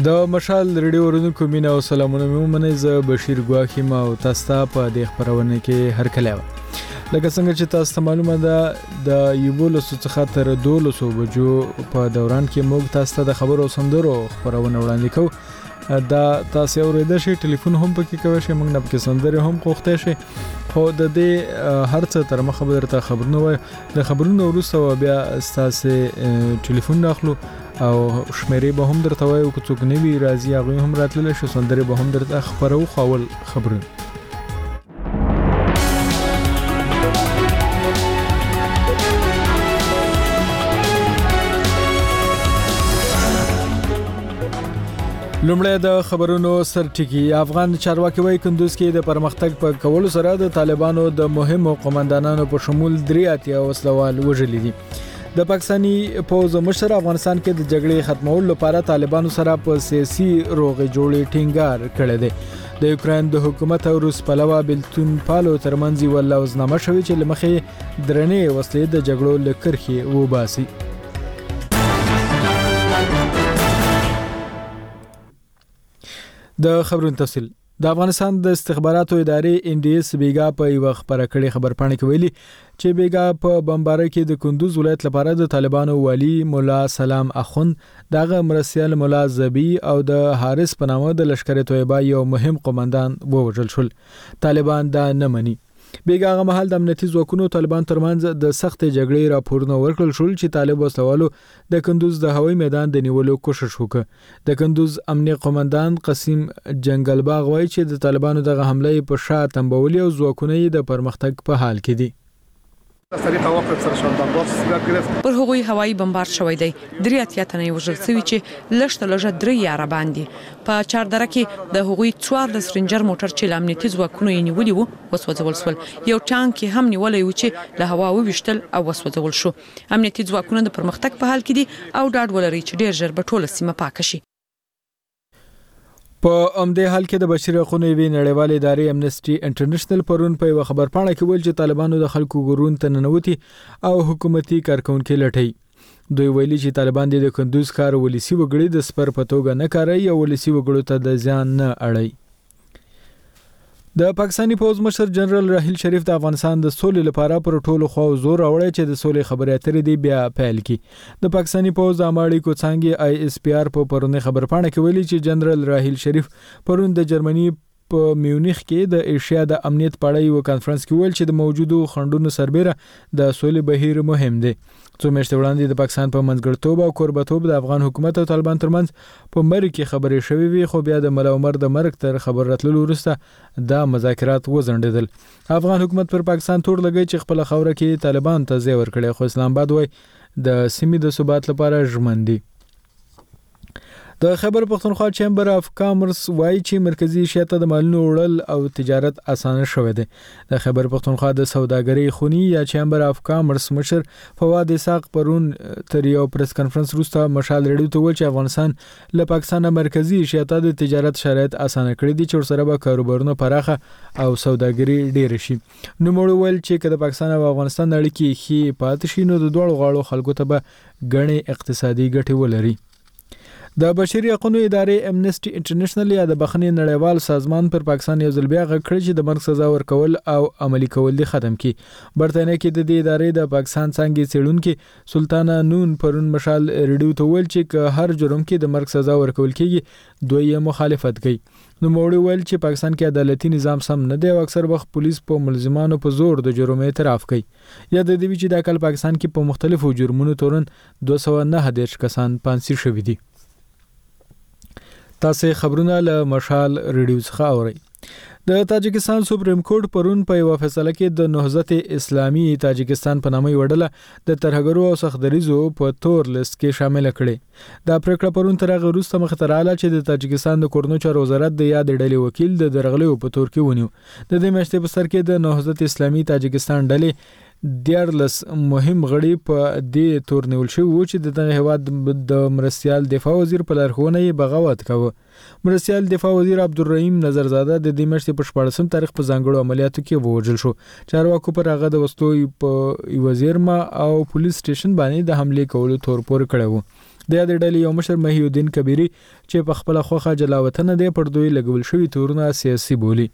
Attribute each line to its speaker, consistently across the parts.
Speaker 1: د مشال رادیو ورونکو مینا او سلامونه مې ومنئ. زه بشیر ګواخی ما او تاسو ته په دې خبرونه کې هر کله لکه څنګه چې تاسو ته معلومه ده د یوبولسو څخه تر 12 بجو په دوران کې موږ تاسو ته د خبرو سندرو خبرونه وړاندې کوو. دا تاسو اوریدل شي ټلیفون هم پکې کوي شي موږ نه پکې سندره هم کوخته شي خو د دې هر څه تر مخه درته خبرونه وای د خبرونو وروسته بیا تاسو ټلیفون اخلو او شمیرې به هم درته وای او څوک نه وی راځي هغه هم راتلل شي سندره به هم درته خبرو خاول خبرونه. لومړی د خبرونو سرټکی. افغان چارواکي وايي کندوز کې د پرمختګ په کولو سره د طالبانو د مهمو قومندانانو په شمول 3 وسلوال وژل دي. د پاکستاني پوز مشر افغانستان کې د جګړې ختمولو لپاره طالبانو سره په سیاسي روغې جوړې ټینګار کړی دی. د یوکرين د حکومت او روس پلوه بلتون پالو ترمنځ یو لوزنامه شوې چې لمخې درنې وسلې د جګړو لکرخي وباسي. د خبرونو تفصیل. د افغانستان د استخباراتو ادارې NDS بیګا په یو خبره کړي خبرپاڼه کې ویلي چې بیګا په بمباره کې د کندوز ولایت لپاره د طالبانو والی مولا سلام اخوند دغه مرسیال مولا زبی او د حارث په نامه د لشکر طیبه یو مهم قومندان ووژل شول. طالبان دا نه مني. بیګا هغه مهال د امنیتي ځواکونو طالبان ترمنځ د سخت جګړې راپورونه ورکړل شول چې طالب وسلوالو د کندوز د هوایي میدان د نیولو کوشش وکړ. د کندوز امنیتي قومندان قسیم جنگلباغ وایي چې د طالبانو دغه حمله په شا تنبولي او ځواکونه د پرمختګ په حال کې دي.
Speaker 2: پر هغوی هوایي بمبار شوی دی. 3 تنه وژل شوي چې لږ لږه 3 یاره باندې په چاردره کې د هغوی 14 رینجر موټر چې لامنیتي ځواکونو یې نیولي وو وسوځول شول. یو ټانک کې هم نیولای و چې له هوا وویشتل او وسوځول شو. امنیتي ځواکونه د پرمختګ په حال کې دي او ډاډ ولري چې ډیر ژر به ټوله سیمه پاک شي.
Speaker 1: په امده حال کې د بشري حقوقو وی نړیوال ادارې امنسټي انټرنیشنل پرون په خبرپاڼه کې ویل چې طالبانو د خلکو ګورون تننوتی او حکومتي کارکونکو لټي. دوی ویلي چې طالبان د کندوز ښار ولسی وګړي د سپر پتوګه نه کوي او ولسی وګړو ته د ځان نه اړي. د پاکستاني پوز مشر جنرال راحیل شریف د افغانستان د سولې لپاره پر ټولو خو زور راوړی چې د سولې خبرې اترې دی بیا پیل کی. د پاکستاني پوز اماړي کوڅنګي ISPR په پرونه خبرپاڼه کې ویلي چې جنرال راحیل شریف پرون د جرمني په میونخ کې د ایشیا د امنیت په اړه یو کانفرنس کې ویل چې د موجودو خندونو سربېره د سولې بهیر مهم دی. څو میاشتې وړاندې د پاکستان په منځګړیتوب او قربتوب د افغان حکومت او طالبان ترمنځ په مری کې خبرې شوې وي خو بیا د مولا عمر د مرګ تر خبر راتلو وروسته دا مذاکرات وځنډېدل. افغان حکومت پر پاکستان تور لګی چې خپل خوره کې طالبان ته ځای ورکړي خو اسلام آباد وای د سیمې د ثبات لپاره ژمن دي. د خیبر پختونخوا چیمبر اف کامرس وایي چې مرکزی ایشیا ته د مالونو وړل او تجارت اسانه شوه دی. د خیبر پختونخوا د سوداګرۍ خونی یا چیمبر اف کامرس مشر فواد اسحاق پرون تر یو پریس کانفرنس وروسته مشال رادیو ته ویل چې افغانستان له پاکستان مرکزی ایشیا ته د تجارت شرایط اسانه کړي دي چې ورسره به کاروبارونه پراخه او سوداګري ډیر شي. نو موږ ویل چې د پاکستان او افغانستان اړیکې ښې پاتې شي نو د دوه غاړو خلکو ته به غني اقتصادي ګټې ولري. د بشري حقوقو ادارې امنسټي انټرنیشنل یا د بخښنې نړیوال سازمان پر پاکستان یو ځل بیا غږ کړی چې د مرګ سزا ورکول او عملی کول دي ختم کی. برتانیې کې د دې ادارې د پاکستان څنګه څېړونکو سلطانه نون پرون مشال رادیو ته ویل چې هر جرم کې د مرګ سزا ورکول کیږي دوی مخالفت کوي. نو موږ ویل چې پاکستان کې عدالتي نظام سم نه دی او اکثر وخت پولیس په ملزمانو په زور د جرم اعتراف کوي. یا د دې چې د کال پاکستان کې په مختلفو جرمونو تورن 209 کسان پانسي شوي دي. تاسو خبرونه له مشال رادیو څخه اورئ. د تاجکستان سپریم کورټ پرون په یو فیصله کې د نهضت اسلامي تاجکستان په نامه وړله د ترهګرو او سختدریزو په تور لیست کې شامل کړي. دا پریکړه پرون تر هغه وروسته مخ ته رااله چې د تاجکستان د کورنو چارو وزارت د یاد ډلې وکیل د درغلیو په تور کې ونیو. د دې میاشتې په سر کې د نهضت اسلامي تاجکستان ډلې دیارلس مهم غړي په دې تور نیول شوی و چې د هیواد د مرستیال دفاع وزیر په لارښوونه یې بغاوت کاوه. مرستیال دفاع وزیر عبدالرحیم نظرزاده د دې میاشتې په 14 تاریخ په ځانګړو عملیاتو کې ووژل شو. چارواکو پر هغه د وسلو په وزیرما او پولیس سټیشن باندې د حمله کولو تور پور کړی و. د یاد ډلې یو مشر محی الدین کبیری چې په خپل خوخه جلاوطن دی پر دوی لګول شوی تورونه سیاسي بولی.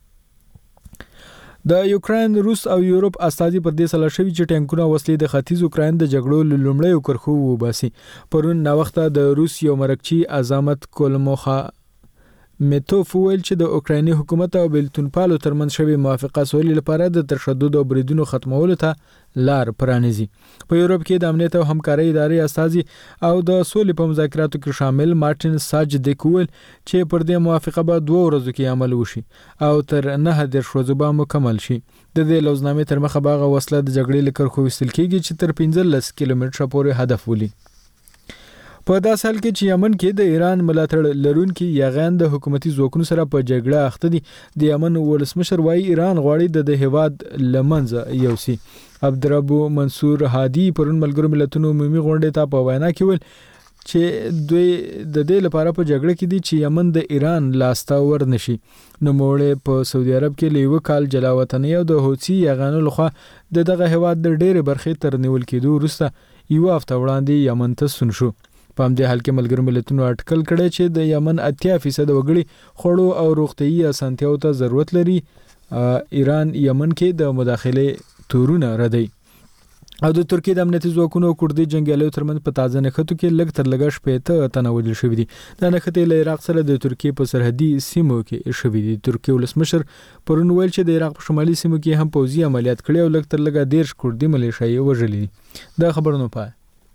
Speaker 1: د یوکرين روس او یورپ استازي پر دې سلا شوی چې ټانکونه وسلې د ختیځ یوکرين د جګړو لومړی کرخو وباسي. پرون نو وخت د روس یو مرکچی عظمت کولموخه میتوف ویل چې د اوکرایني حکومت او بلتونپالو ترمنځ شوی موافقه سولې لپاره د تشدد او بریدونو ختمولو ته لار پرانیزي. په یورپ کې د امنیت او همکارۍ ادارې استازي او د سولې په مذاکراتو کې شامل مارټین ساجدیک ویل چې پر دې موافقه به 2 ورځو کې عمل وشي او تر 9 ورځې به مکمل شي. د دې لوزنامې تر مخه باغ وسله د جګړې لکر خو وستل کېږي چې تر 15 کیلومتره پورې هدف ولي. په داس حال کې چې یمن کې د ایران ملاتړ لرونکي یاغان د حکومتي ځواکونو سره په جګړه اخته دي. د یمن ولسمشر وايي ایران غواړي د هیواد لمنځه یوسي. عبدالرب منصور هادي پرون ملګرو ملتونو عمومي غونډې ته په وینا کې ویل چې دوی د دې لپاره په جګړه کې دي چې یمن د ایران لاسته ورنشي. نو موړې په سعودي عرب کې لیو کال جلاوطنۍ او د حوثي یاغانو لخوا دغه هیواد د ډېر برخې تر نیول کېدو وروسته یو هفته وړاندې یمن ته سون شو. په همدې حال کې ملګرو ملتونو اټکل کړی چې د یمن 80% وګړي خوړو او روغتيایي اسانتیاو ته ضرورت لري. ایران یمن کې د مداخله تورونه ردی. او د ترکیه د امنیتي ځواکونو او کردي جنگیالیو ترمنځ په تازه نښتو کې لږ تر لږه شپېته تنه وژل شوي دي. دا نښتې له عراق سره د ترکیه په سرحدي سیمو کې شوي دي. ترکیه ولسمشر پرون ویل چې د عراق په شمالي سیمو کې هم پوځي عملیات کړي او لږ تر لږه 10 کردي ملیشایي وژلي دي. دا خبرونه پای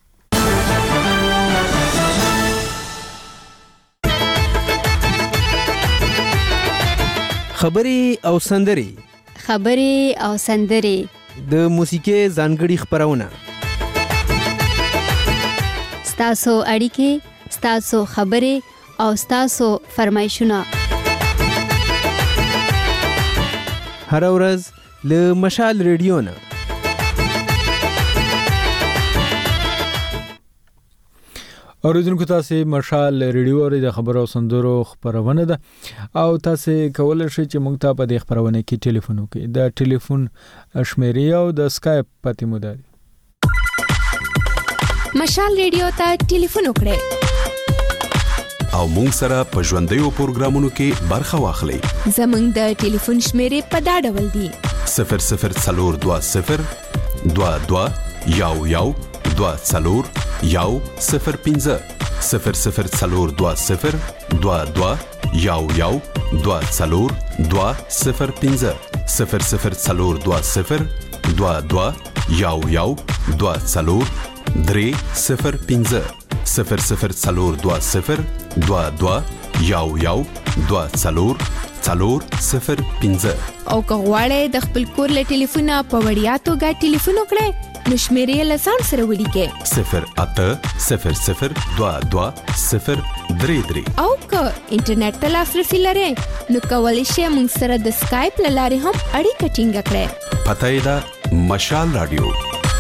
Speaker 3: خبرې او سندرې
Speaker 4: د موسیقي ځانګړي خبرونه
Speaker 3: ستاسو اړیکې ستاسو خبرې او ستاسو فرمایشونه
Speaker 4: هر ورځ له مشال ریډیو نه.
Speaker 1: اوریدونکو تاسو مشال ریډیو اوري د خبرو او سندرو خبرونه ده او تاسو کولای شئ چې موږ ته په دې خبرونه کې ټلیفون وکړئ. د ټلیفون شمیرې او د اسکایپ پته مو ده.
Speaker 3: مشال ریډیو ته ټلیفون وکړئ
Speaker 5: او موږ سره په ژوندۍ پروګرامونو کې برخه واخلئ.
Speaker 3: زموږ د ټلیفون شمیرې په دا ډول دي:
Speaker 5: 0020 22 11 24 105 0020 22 11 24 205 0020 22 11 24 305 0020 22 11 24 405
Speaker 3: او که غواړئ د خپل کور له ټلیفونه په وړیا توګه ټلیفون وکړئ نو شمیرې له ځان سره ولیکئ
Speaker 5: 0800 22 033
Speaker 3: او که انټرنیټ ته لاسرسي لرئ نو کولی شئ موږ سره د اسکایپ له لارې هم اړیکه ټینګه کړئ.
Speaker 5: پته یې ده مشال رادیو.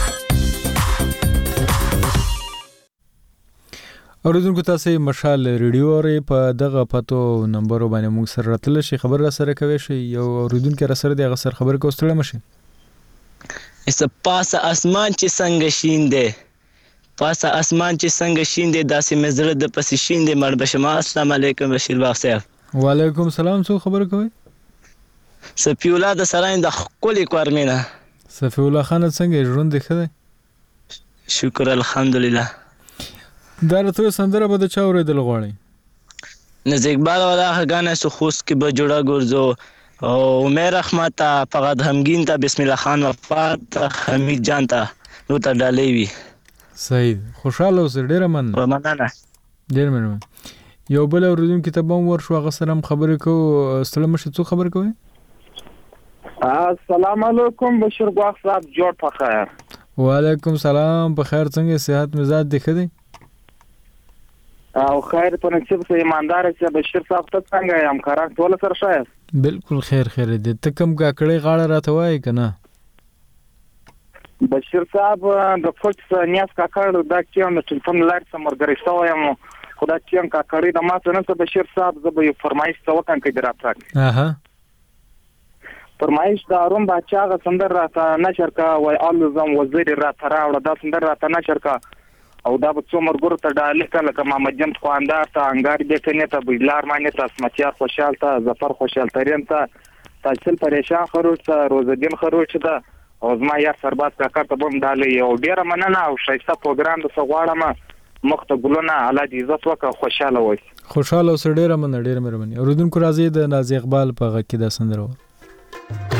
Speaker 1: اوریدونکو تاسو مشال ریډیو اوري په دغه پتو نمبر باندې موږ سره راتل شي خبر را سره کوي شي یو اوریدونکو را سره دغه سر خبر کوستړم شي.
Speaker 6: اس پاسه اسمان چې څنګه شین دی پاسه اسمان چې څنګه شین دی داسې مزړه د پس شین دی مړ بشما. السلام علیکم بشیر باغ صاحب.
Speaker 1: وعلیکم السلام. څو خبر کوي؟
Speaker 6: صفی الله د سراین د خولي کورمینا.
Speaker 1: صفی الله خان څنګه ژوند دی خدای؟
Speaker 6: شکر الحمدلله.
Speaker 1: دا راته سندره به د چا اورېدل غواړي؟
Speaker 6: نز اقبال والا غانا سو خوش کی بجوڑا گرزو او عمر رحمت فقط همگین تا بسم الله خان وفات حمید جان تا نو تا ډالې وی.
Speaker 1: صحیح. خوشاله اوسه. ډیره مننه.
Speaker 6: مننه.
Speaker 1: ډیر مننه. یو بل اوریدونکو ته به ورشو هغه سره خبرې کو. السلام علیکم. څو خبر کوي؟
Speaker 7: السلام علیکم بشیر باغ صاحب. جوړ په خیر.
Speaker 1: وعلیکم السلام. په خیر. څنګه صحت مزاج دی خدای؟
Speaker 7: او خیر په نصیب سه ایماندار چې بشیر صاحب ته څنګه یم کاران ټول سره شایست؟
Speaker 1: بالکل خیر دې ته کوم کاکړې غاړه راته وای کنه؟
Speaker 7: بشیر صاحب د فوټس نیاس کاکړ دا چې نو ټلیفون لار سمرګری شوم خدا چې کاکړې د ماته نه بشیر صاحب زه به فرمایش وکم کې دراتک.
Speaker 1: اها.
Speaker 7: فرمایش د اروم بچا غ سندر راته نشر کا وای الزم وزیر راته راوړه دا سندر راته نشر کا او دا به څو مرګور ته ډالې کله که محمد جمت خواندار ته انګار دې کنه ته بجلار معنی ته اسمتیار خوشحال ته ظفر خوشحال ترین ته تاجل پریشان خروج ته روزالدین خروج ته او زما یار سرباز کاکا ته بم ډالې او ډیره مننه او شایسته پروګرام د سغواړم مخته ګلونه الله دې عزت وکړه خوشاله وي
Speaker 1: خوشاله اوسه ډیره مننه ډیره مهرباني اوریدونکو راځي د نازي اقبال په غږ کې د سندره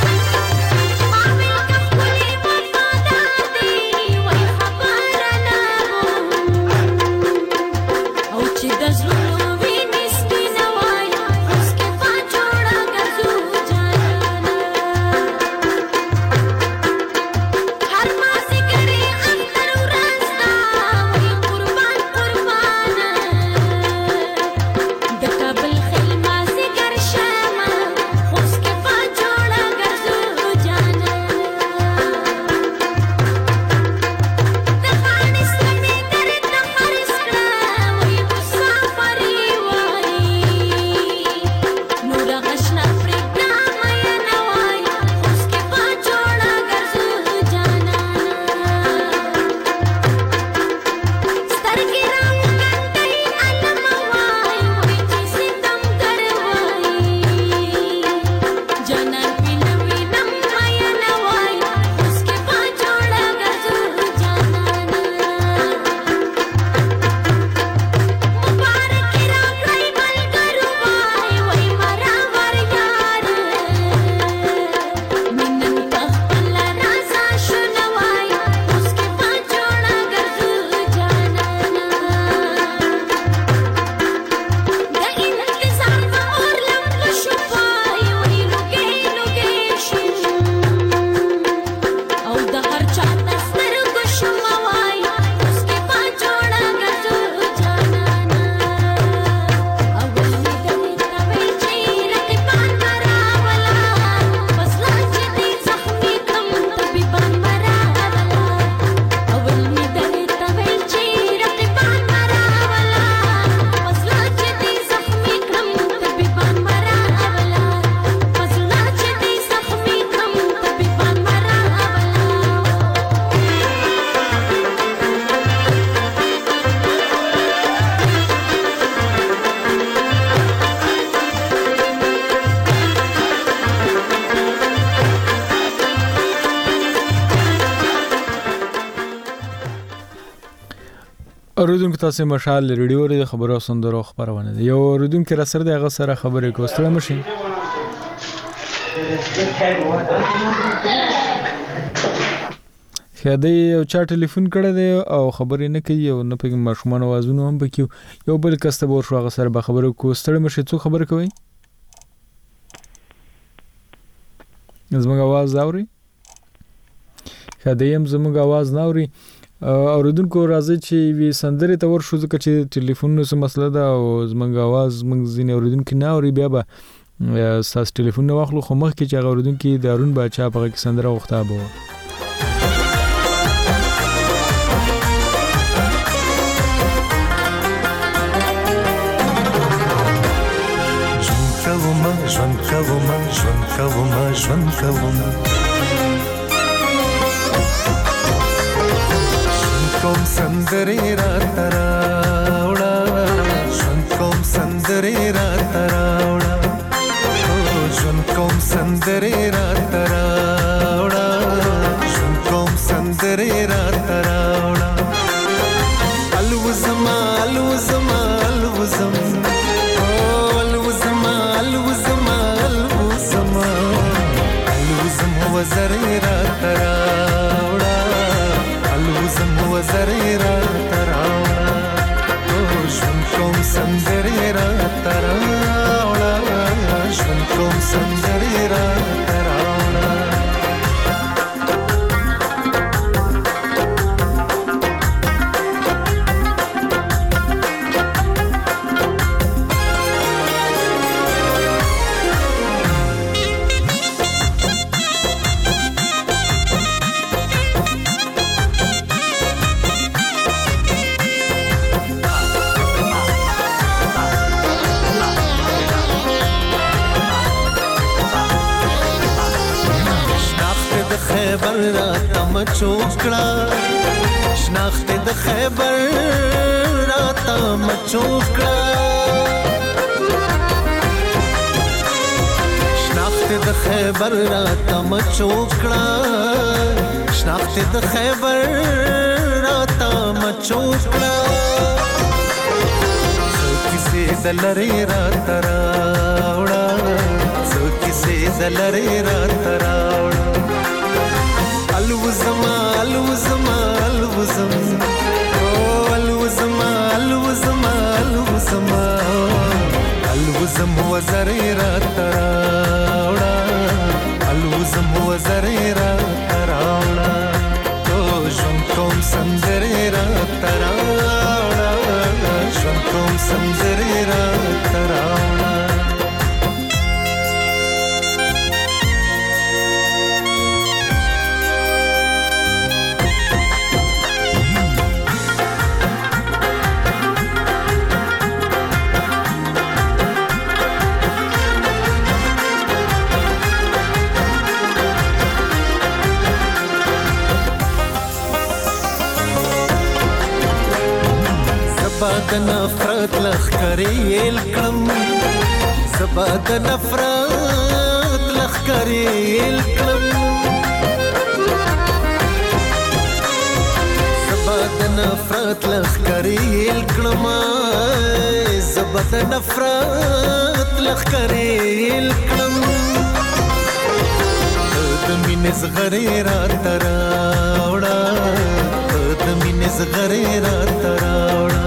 Speaker 1: اوریدونکو تاسو مشال ریډیو ری خبرو سندرو خبرونه یو اوریدونکو را سره دغه سره خبرې کوستل مشي خدای یو چا ټلیفون کړی دی او خبرې نه کوي او نه پکې ماشومان आवाजونه هم پکې یو بل کس ته ورشو هغه سره به خبرو کوستل مشي څو خبر کوي زموږ आवाज اوري خدای هم زموږ आवाज نه اوري اوریدونکو راځي چې وی سندرې ته ورشو ځکه چې ټلیفون نو څه مسله ده او زموږ आवाज موږ ځینې اوریدونکو نه اوري بیا به ساس ټلیفون نو واخلو خو مخ کې چې اوریدونکو دارون بچا په کې سندره وخته به
Speaker 8: ژوند کوم کوم سندرې را تراوړه ژوند کوم سندرې را تراوړه ژوند کوم سندرې را تراوړه ژوند کوم سندرې را تراوړه الوزما الوزما الوزم الوزما الوزما الوزما الوزم وزرې را تراوړه الوزم وزرې را تراوړه ژوند کوم سندرې را تراوړه ژوند کوم سندرې را تراوړه خیبر را تم چوکړه شناخت د خیبر را تم چوکړه شناخت د خیبر را تم چوکړه شناخت د خیبر را تم چوکړه کیسه دلری را تراوړه کیسه دلری را تراوړه الوزما الوزما الوزم او الوزما الوزما الوزما الوزم وزری را تراوړه الوزم وزری را تراوړه تو ژوند کوم سندرې را تراوړه ژوند کوم سندرې را تراوړه زبا د نفرت لخکرې الکړم زبا د نفرت لخکرې الکړم زبا د نفرت لخکرې الکړم زبا د نفرت لخکرې الکړم د مینې زغرې را تراوړه د مینې زغرې را تراوړه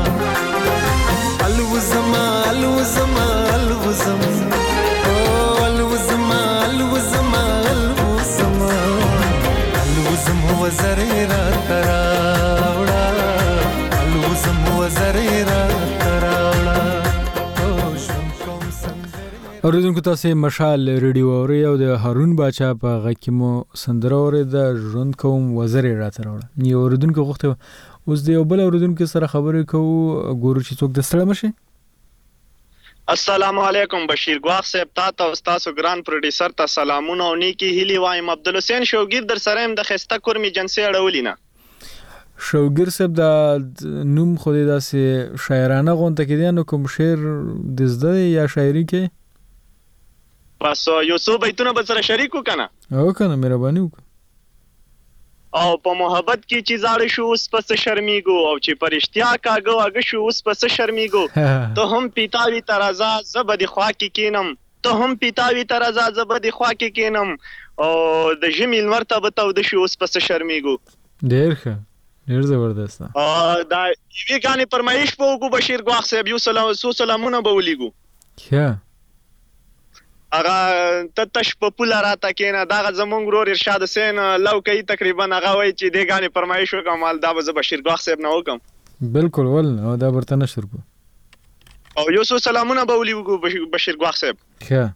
Speaker 8: الوزما الوزما الوزم او الوزما الوزما الوزما الوزم وزری را تراوړه الوزم وزری را تراوړه
Speaker 1: اوریدونکو تاسو مشال ریډیو اوري او د هارون باچا په غږ کې مو سندره اوري د ژوند کوم وزری را تراوړه یو اوریدونکو غوښته اوس د یو بل اوریدونکو سره خبرې کوو ګورو چې څوک د ستړي مشي.
Speaker 9: السلام علیکم بشیر ګواخ صاحب تاسو او تاسو ګران پروډوسر ته سلامونه او نیکی هیلی وایم. عبدالحسین شوګیر در سره هم د خسته کورمي جنسي اړولې نه
Speaker 1: شوګیر صاحب د نوم خو دې داسې شاعرانه غونډه کې دی نو کوم شعر د زده یا شاعري کې
Speaker 9: بس یو څو بیتونه به سره شریکو کنه
Speaker 1: او کنه مهرباني وکړه
Speaker 9: او په محبت کې چې زاړه شو اوس پس شرمېږو او چې پرشتیا کاږو اګه شو اوس پس شرمېږو ته هم پیتاوي ترازا زبد خوا کې کینم ته هم پیتاوي ترازا زبد خوا کې کینم او د ژمي مرتبه تو د شو اوس پس شرمېږو.
Speaker 1: ډېر ښه ډېر زبردست
Speaker 9: دا یوې غانې فرمایش په وکړو بشیر ګواخ صاحب یو سلامونه به ولیږو
Speaker 1: ښه
Speaker 9: هغه تتش په پوله راته کېنه دغه زمونږ ورور ارشاد حسین لو کوي تقریبا هغه وایي چې دې غانې فرمایش وکړم دا به زه بشیر ګواخ صاحب نه وکړم
Speaker 1: بالکل ول او دا برته نشر کو
Speaker 9: او یو څو سلامونه به ولیږو بشیر ګواخ صاحب.
Speaker 1: ښه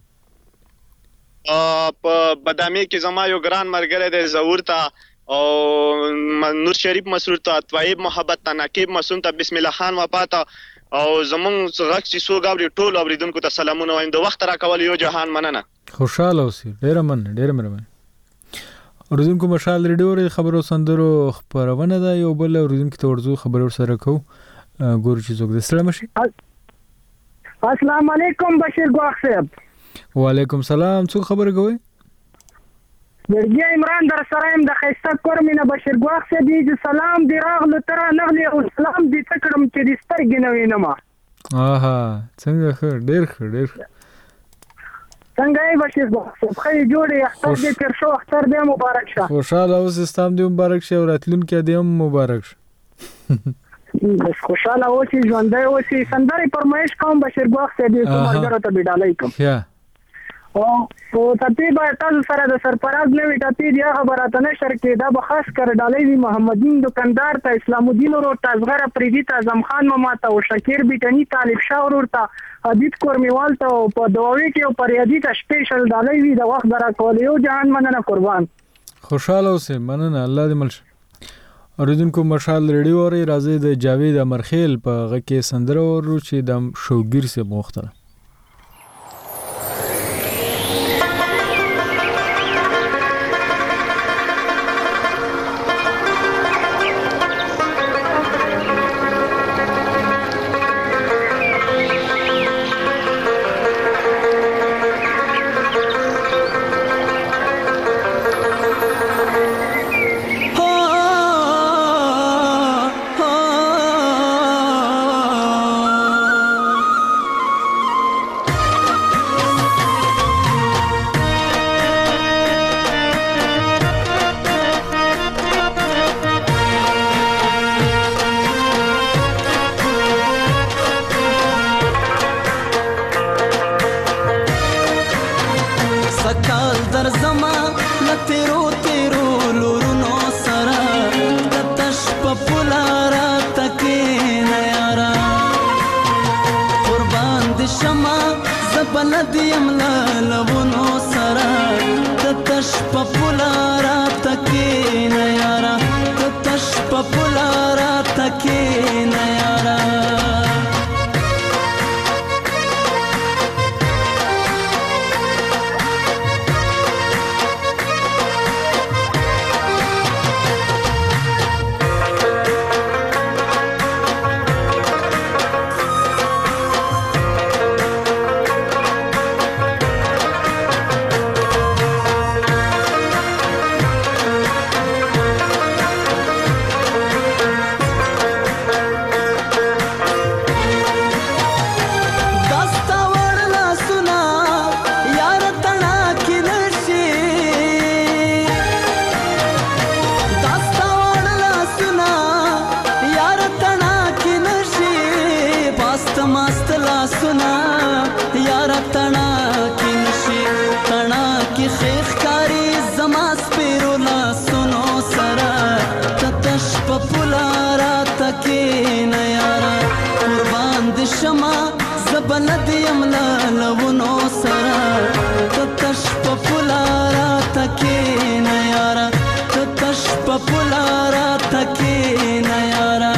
Speaker 9: په بادامي کې زما یو ګران ملګری دی ظهور ته او نور شریف مسرور ته طیب محبت ته نقیب معصوم ته بسم الله خان وفاته او زمونږ غږ چې څوک اوري ټول اوریدونکو ته سلامونه وایم. د وخت راکول یو جهان مننه
Speaker 1: خوشاله اوسئ ډېره مننه ډېره مهرباني. اوریدونکو مشال ریډیو خبرو سندرو خبرونه ده یو بل اوریدونکو ته ورزو خبرو سره کو ګورو چې څوک د ستړي مشي.
Speaker 10: السلام علیکم بشیر ګواخ صاحب.
Speaker 1: وعلیکم سلام څوک خبرې کوي؟
Speaker 10: ورګي عمران در سره يم د خیسته کورمینه بشیر ګواخ صاحب دې سلام دی راغلو تر نغلی او سلام دې تکړم چې دې سترګې نه وینم.
Speaker 1: آها څنګه ښه ډېر ښه ډېر
Speaker 10: څنګه یې بشیر ګواخ صاحب خې جوړې اختر دې تر شو اختر دې مبارک شه.
Speaker 1: خوشاله اوس استام دې مبارک شه او راتلونکي دې هم مبارک شه.
Speaker 10: بس خوشاله اوسې ژوندۍ اوسې سندرې فرمایش کوم بشیر ګواخ صاحب دې کومګرو ته بډالۍ کوم. او تپی به تاسو سره د سرپرست نوې ټپی دی خبره ته نشر کې دا به خاص کر ډالۍ وي محمدین دکاندار ته اسلام الدین ورو تازغره پریدي ته اعظم خان ماما ته او شکیر بیٹنی طالب شاه ورو ته حدید کورمیوال ته په دواوی کې او پریدي ته سپیشل ډالۍ وي د وخت درا کول یو جهان مننه قربان.
Speaker 1: خوشاله اوسې مننه الله دې مل. اوریدونکو مشال ریډیو اوري راځي د جاوید امرخیل په غږ کې سندره ورو چې د شوګیر سے مختره
Speaker 11: تیرو تیرو لورونو سره د تش په پولاره تکینه یاره قربان د شمع زه بلد یم له لبونو سره د تش په پولاره تکینه یاره د تش په پولاره تکینه یاره بلد یم لونو سره تتش په پولاره تکینه یاره تتش په پولاره تکینه یاره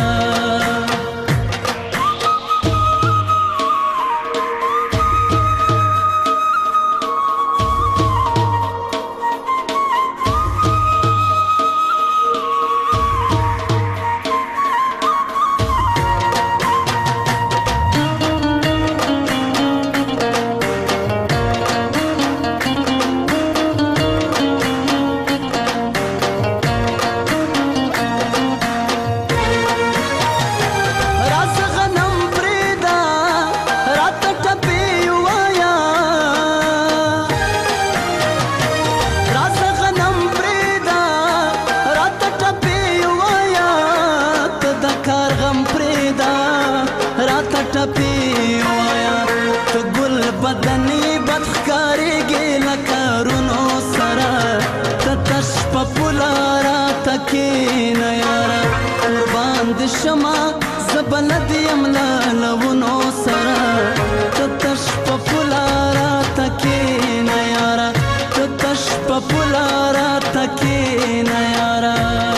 Speaker 11: بلد یم لونو سره تتش په پولاره تکینه یاره تتش په پولاره تکینه یاره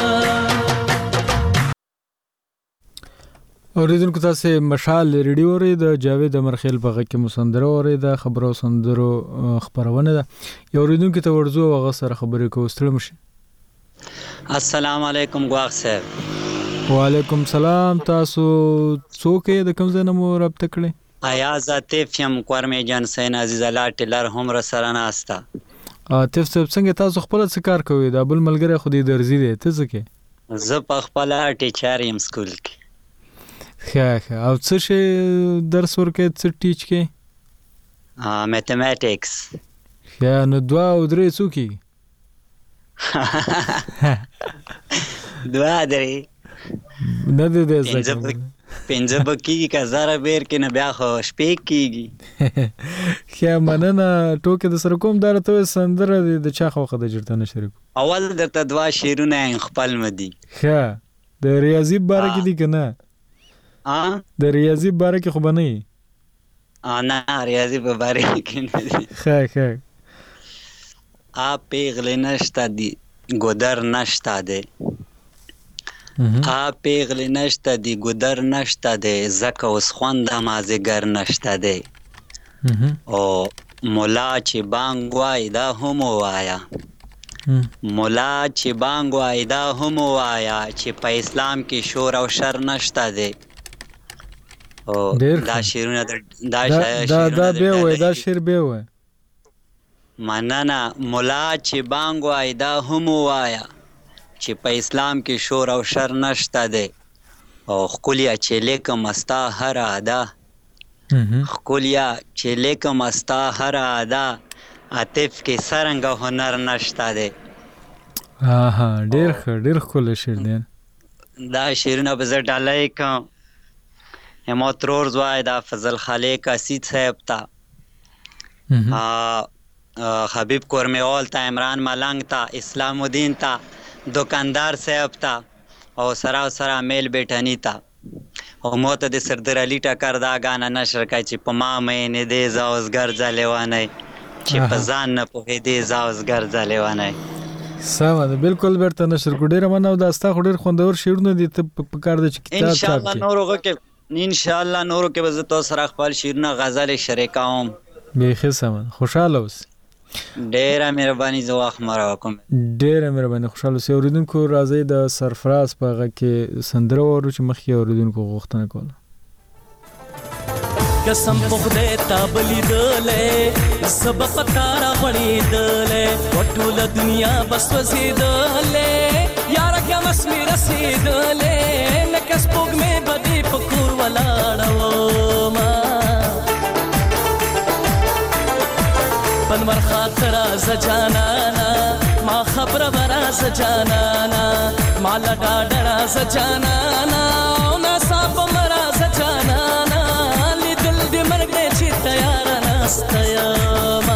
Speaker 1: اوریدونکو تاسو مشال ریډیو اورئ د جاوید امرخیل په غږ کې مسندره اورئ د خبرو سندرو خبرونه ده یو اوریدونکو ته ورځو هغه سره خبرې کوو ستړي مشي
Speaker 12: السلام علیکم ګواغ صاحب
Speaker 1: وعلیکم سلام تاسو څوک د کوم ځای نه مو رابطه کړې
Speaker 12: ایاز عاطف یم کورمې جان حسین عزیز الله ټیلر هم را سره ناستا
Speaker 1: عاطف صاحب څنګه تاسو خپل څه کار کوئ د بل ملګری خو دې درځي دی ته څه کې
Speaker 12: زه په خپل ټیچر یم سکول کې
Speaker 1: ښه او څه شي درس ورکې څه ټیچ کې
Speaker 12: میتھمیټکس
Speaker 1: ښه نو 2 او 3 څو کې
Speaker 12: 2 3
Speaker 1: نه دې
Speaker 12: پنځه بکیږي که زره بیر کې نه بیا خو شپې کېږي
Speaker 1: ښه مننه ټوکې د سره کوم دا راته سندره د چا خوښه ده چېرته نه شریکو
Speaker 12: اول درته 2 شعرونه یم خپل مدي
Speaker 1: ښه د ریاضي باره کې دي که نه د ریاضي باره کې خو به نه یي
Speaker 12: نه ریاضي په باره کې نه دي
Speaker 1: ښه
Speaker 12: پیغلې نشته دي ګودر نشته دی پیغلې نشته دی ګودر نشته دی ځکه اوس خونده مازدیګر نشته دی او مولا چې بانګ وایي دا هم ووایه مولا چې بانګ وایي دا هم ووایه چې په اسلام کې شور او شر نشته دی دا شعرونه
Speaker 1: دا شعر بیا وایه
Speaker 12: مننه مولا چې بانګ وایي دا هم ووایه چې په اسلام کې شور او شر نشته دی او ښکلیا چې لیکم ستا هره ادا ښکلیا چې لیکم ستا هره ادا عاطف کې څرنګه هنر نشته دی
Speaker 1: ډېر ښکلی شعر دی
Speaker 12: دا شعرونه به زه ډالۍ کوم همت رورز وایي دا فضل خالق اسید صاحب ته حبیب کورمیوال ته، عمران ملنګ ته، اسلام الدین ته، دکاندار صاحب ته او سره میل بیٹانی ته او مو ته د سردار علي ټکر دا غانا نشر کوي چې په ما مې دې زاوزګر ځلوانه چې په ځان نه پوهېدې زاوزګر ځلوانه.
Speaker 1: سمه ده، بالکل برته نشر کو. ډیره مننه. دا ستا خو ډیر خوندور شعرونه دي، ته په کار د کتاب
Speaker 12: ان شاء الله نورو کې به زه تاسو سره خپل شعرونه غزل شریکوم.
Speaker 1: بیخي سمه، خوشاله اوس.
Speaker 12: ډیره مهرباني، زه وخت مرا کوم.
Speaker 1: ډیره مهرباني، خوشاله اوسئ. اوریدونکو راځي د سرفراز په هغه کې سندره ورو چې مخکې اوریدونکو غوښتنه کوله.
Speaker 13: قسم په خدای تا بلیدلې سبا پتا را غړېدلې ټول دنیا بس وزیدلې یار کیا مسمی رسیدلې نکس پوګ مې بدی پکور ولاړو ما پنور خاطر ز جانانا ما خبر برا ز جانانا ما لډا ډرا ز جانانا او نا صاحب مرا ز جانانا تیار نستیاما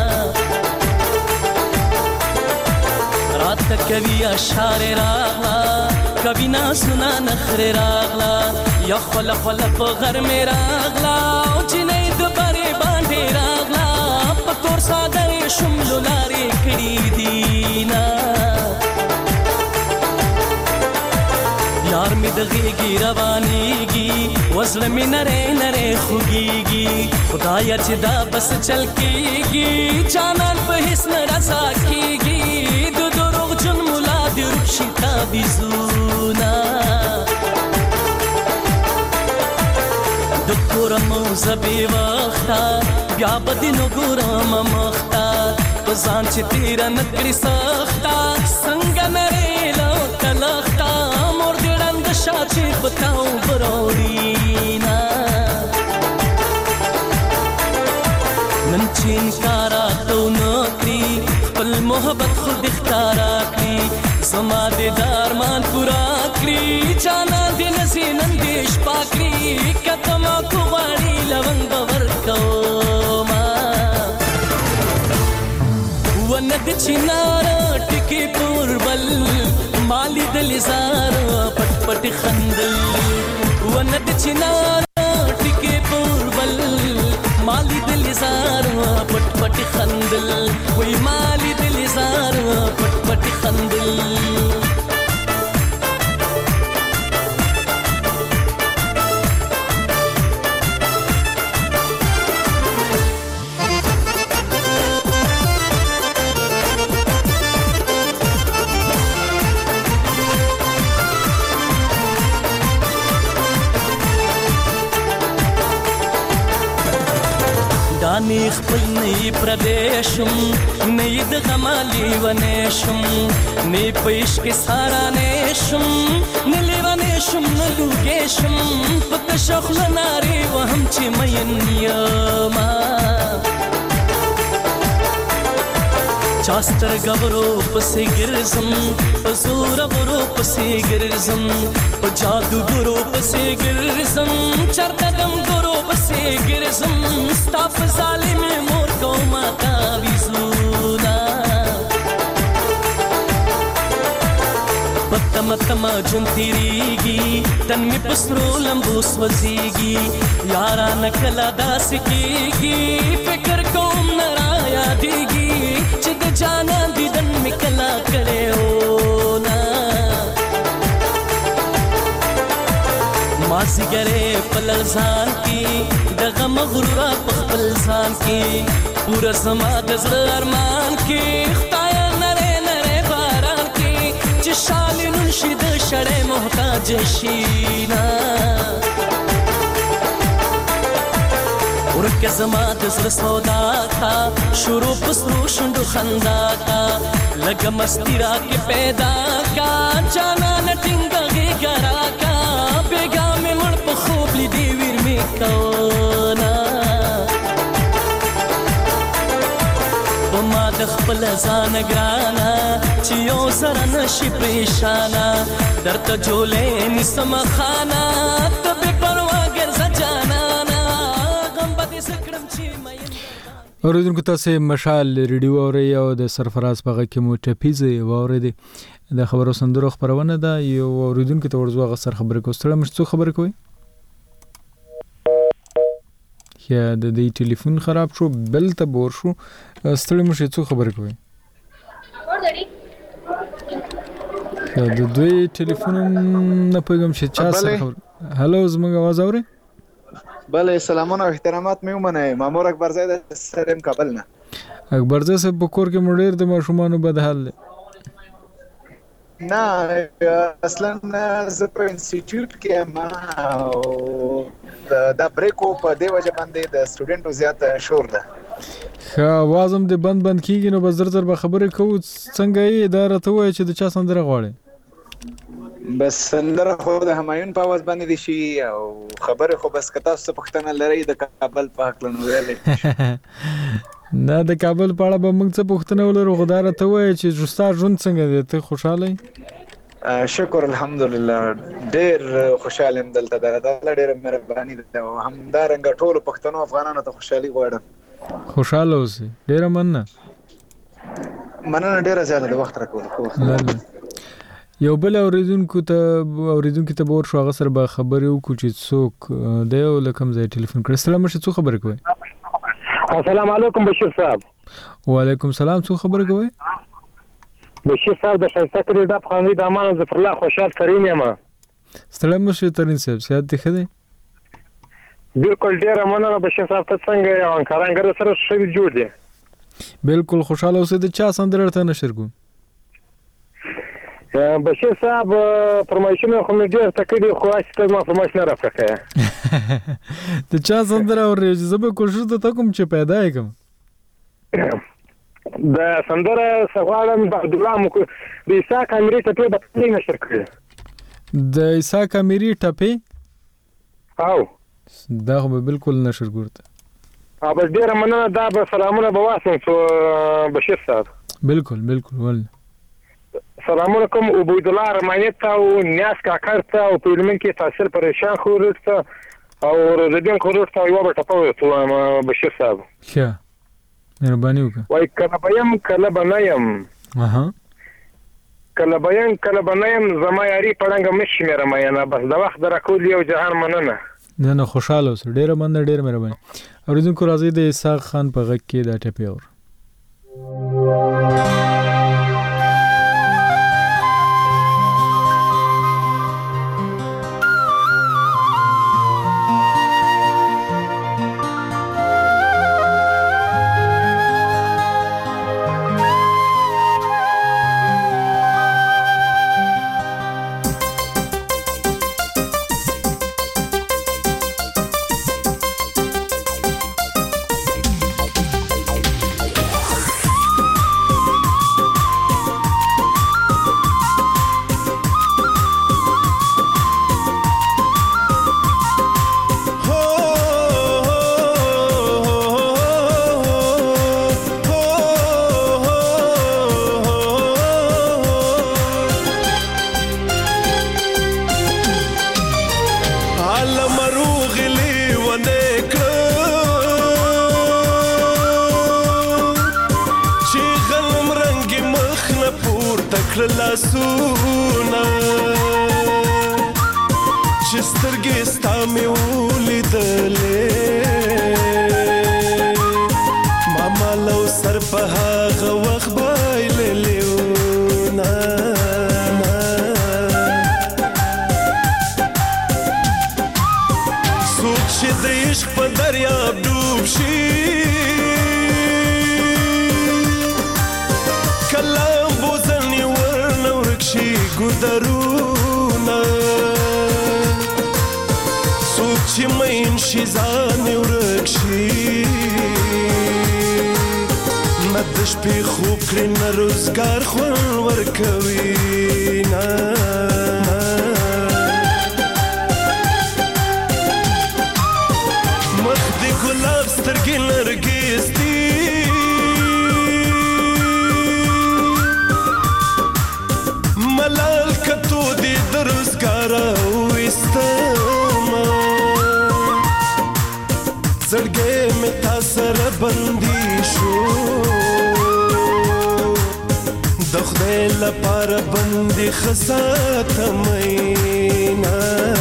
Speaker 13: رات کبھی اشعار راغلا کبھی نا سنا نخر راغلا یا خل خل په غر می راغلا او جنې د بری باندې راغلا پتور ساده شمل لارې کړي دینا یار می دغیږي روانيږي وزړه می نره نره خوږيږي خدایا چې دا بس چل کېږي جانان په هیڅ نه رضا کېږي د دروغ جن مولا دې رخصي تعویذونه د کورم زبې وخته بیا به دې نو ګورم مخته په ځان چې تیر نه کړې سخته څنګه نری لو کلخته مور دې ړنګ شه چې پتاو بروړینا نن چې انکارا تو نکړي خپل محبت خود اختیارا کړي زما دې دارمان پورا کړي جانا دې نسي نن دې شپه کړي کتما کو غاړي لونګ باور کوما وند چنار ټکی پور بل مالی دل زار پټ پټ خندل وند چنار ټکی پور بل مالی دل زار پټ پټ خندل وای مالی دل زار پټ پټ خندل دانی خپل نئی پردیشم نئی د غمالی ونیشم نئی پیش کې سارا نیشم نلی ونیشم نلوگیشم پت شخل ناری وهم چی مین یما چاستر گورو پسی گرزم پزور ورو پسی گرزم پجادو گورو پسی گرزم چرددم گورو پسی گرزم ستاف ظالم مور کو ماتا ویزونا پتم تم جن تیریگی تن می پسرو لمبو سوزیگی یارا نکلا داس کیگی فکر کوم نرا یادیگی چد جانا دیدن می کلا کرے ہونا ماسی گرے پلرزان کی دغم غرورا پخپل زان کی پورا زما دزر ارمان کی خطایا نرے نرے باران کی چشالی ننشد شڑے محتاج شینا ورکه زما د زړه سودا کا شروع پسرو شندو خندا کا لګ مستی را کې پیدا کا جانا نټینګي ګرا کا بیگا مې مړ په خوب لیدي ویر می کونا ما د خپل ځان ګرانا چې یو سره نشي پریشانا درته جولې نسم خانا ته به پروا ګرځ جانا
Speaker 1: اوریدونکو تاسو مشال ریډیو اوري او د سرفراز په غږ کې مو ټپیزه واورېدې د خبرو سندرو خبرونه ده یو اوریدونکو ته ورځو غسر خبرې کوستله مش څه خبرې کوي یا د دې ټلیفون خراب شو بل ته بور شو ستړي مش څه خبرې کوي د دوی ټلیفون نه پېږم چې چا سره هالو زموږ आवाज اوري
Speaker 14: بله سلامونه او احترامات مې ومنه مامور اکبرزی د سرم کابل نه
Speaker 1: اکبرزی صاحب په کور کې مډیر د ماشومانو بد حال
Speaker 14: نه اصلا زه په انسټیټیوټ کې ما دا بریکو په دی وجه باندې د سټوډنټو زیات شور ده
Speaker 1: ښه आवाज هم د بند کیږي نو بس زر به خبرې کوو څنګه یې اداره ته وایي چې د چا سندره غواړي
Speaker 14: بس سندره خو د همایون په आवाज باندې دي شي او خبره خو بس کتا څه پښتنه لري د کابل په حق لنو ویلې
Speaker 1: نه د کابل په اړه به موږ څه پښتنه ولرو غدار ته وایي چې جستا ژوند څنګه دی ته خوشاله
Speaker 14: شکر الحمدلله ډېر خوشاله يم دلته دا ډېر مهرباني ده او همدارنګه ټول پښتنو افغانانو ته خوشحالي غواړم
Speaker 1: خوشاله اوسئ ډېر مننه
Speaker 14: ډېر زیاته د وخت راکول خو
Speaker 1: یو بل اوریدونکو ته بور شو هغه سره به خبرې وکړو چې څوک دی او لکم ځای ټلیفون کړی سلام شه څو خبرې کوي
Speaker 15: السلام علیکم بشیر صاحب
Speaker 1: وعلیکم سلام څو خبرې کوي
Speaker 15: بشیر صاحب د شایسته کړي د خانوي د امان ظفر الله خوشحال کریم یم
Speaker 1: سلام شه ترين صاحب سیادت دی خدای
Speaker 15: بالکل ډیر مننه بشیر صاحب ته څنګه یو انکارانګر سره شوی جوړ دی
Speaker 1: بالکل خوشاله اوسئ د چا سندره ته نشر کوم
Speaker 15: بشیر صاحب فرمایشونه خو مې ډېر تکړه خو اصل ما فرمایش نه راکړه
Speaker 1: ته چا سندره اورې زه به کوشش ته کوم چې پیدا کړم
Speaker 15: د سندره سوالم د عبد الله د عیسی کامری ټپه به نشر کړی
Speaker 1: د عیسی کامری ټپه
Speaker 15: او
Speaker 1: دا خو بالکل نشر ګورته
Speaker 15: اب ډېر مننه دا به سلامونه به واسم بشیر صاحب
Speaker 1: بالکل ول
Speaker 15: سلام علیکم عبید الله رمانیت او نیاز کاکر ته او پیلمن کې تاثیر پریشان خورت او رزدین خورت یو به ټپه بشیر صاحب
Speaker 1: ښه مهرباني وکړه
Speaker 15: وای کله بنایم زما یاري پړنګ مش مې رمایانه بس د وخت درکول یو جهان مننه
Speaker 1: نه خوشاله اوسه ډېر مننه ډېر مهرباني اوریدونکو راځي د اسحاق خان په غږ کې دا ټپه اور
Speaker 8: زړګې مې تا سره بندي د خدای لپاره بندي خساتمینا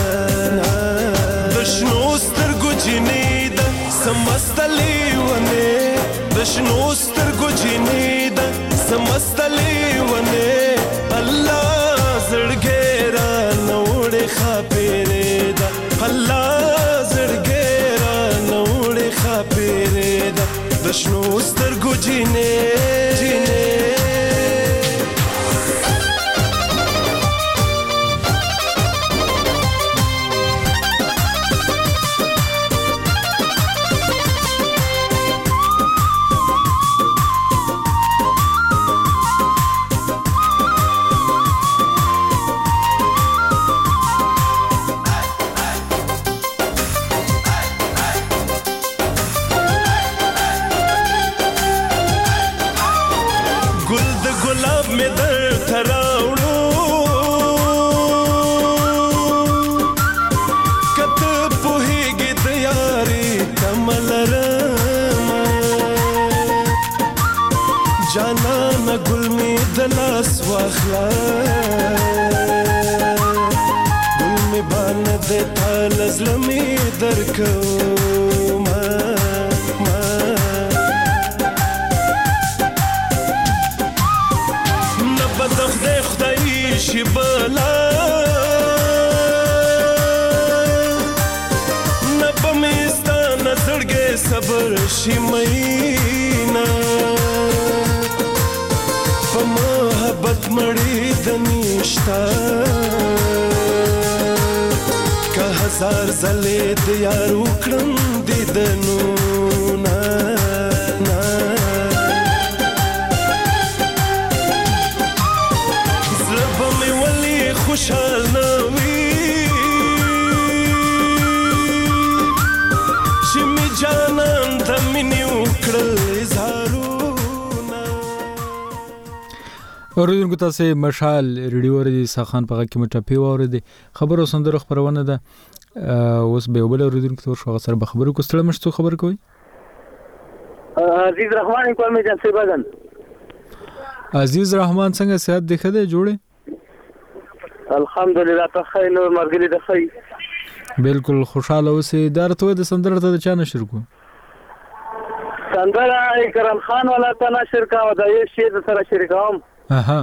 Speaker 8: د شنو سترګو جینې د سمستلې ونه د شنو سترګو جینې د سمستلې ونه الله زړګې را نوړې خاپېرې ده الله زړګې را نوړې خاپېرې ده د شنو سترګو جینې واخلا گل می بان دیتا لزلمی درکو نبدخ دی خدایی شی بلا نبمیستا نزرگی صبر شی مینا محبت مړی د نشتا که هزار زلې د یار وکړم دیدنو نا زړه به مې ولې خوشحال نه وي چې مې جانان د مینې وکړل اظهارو
Speaker 1: اوریدونکو تاسو مشال ریډیو ردی ساخان په کې مټپی ووري خبرو سندره خبرونه ده اوس به وبل اوریدونکو تور شو سره به خبرو کوستل مشتو خبر کوي
Speaker 10: عزیز رحمان کول می جان سیبادن
Speaker 1: عزیز رحمان څنګه صحت دی خده جوړه
Speaker 10: الحمدلله ته خیر نور مرګلی ده خیر
Speaker 1: بالکل خوشاله اوسې درته د سندره ته چا نشر کو
Speaker 10: سندره کرم خان والا ته نشر کا او د یو شی سره شریکوم
Speaker 1: اها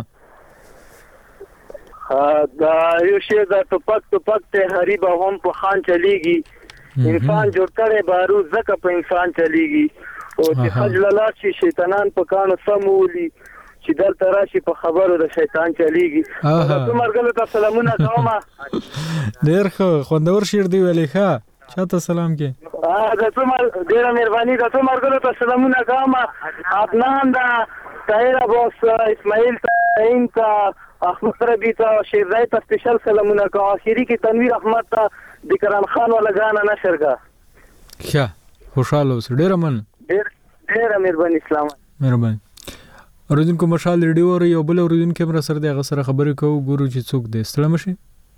Speaker 10: دا یو شی د ټوپک ته هریبه هم په خان چلیږي انسان جوړ کړي بارو زکه په انسان چلیږي او چې خجللا شي شیطانان په کانو سمولي چې دلته راشي په خبرو د شیطان چلیږي تاسو مرګلو ته سلامونه کوم
Speaker 1: ډیر خوندور شعر دی ویلې ښه چاته سلام کې
Speaker 10: تاسو ډیر مهرباني تاسو مرګلو ته سلامونه کوم عدنان دا طاهر ابوس اسماعیل تعین کا احمد ربی تا شیرزای تا سپیشل سلامونه کا آخری کی تنویر احمد تا دکران خان والا گانا نشر کا
Speaker 1: ښه خوشاله اوس ډیر من
Speaker 10: ډیر مهرباني اسلام
Speaker 1: مهرباني اوریدونکو مشال ریډیو ور یو بل اوریدونکو مر سره دغه سره خبرې کوو ګورو چې څوک دی سلام شي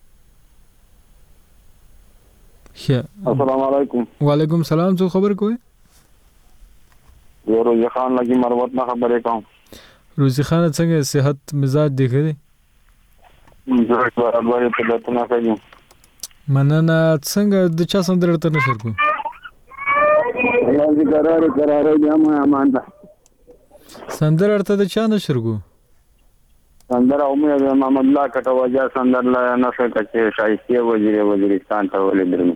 Speaker 16: السلام علیکم
Speaker 1: وعلیکم السلام څو خبر کوي
Speaker 16: روزی خان لګي مروت نه خبرې کوم
Speaker 1: روزی خان څنګه صحت مزاج دی خدي
Speaker 16: زه برابر په دته نه کوي
Speaker 1: مننه څنګه د چا سندره ته نشر کو
Speaker 16: یا دې قرار بیا ما امان ده
Speaker 1: سندره ته د چا نشر کو
Speaker 16: سندره امید محمد الله کټواجا سندر لا نشر کچې شایسته وزیرستان ته ولې درنه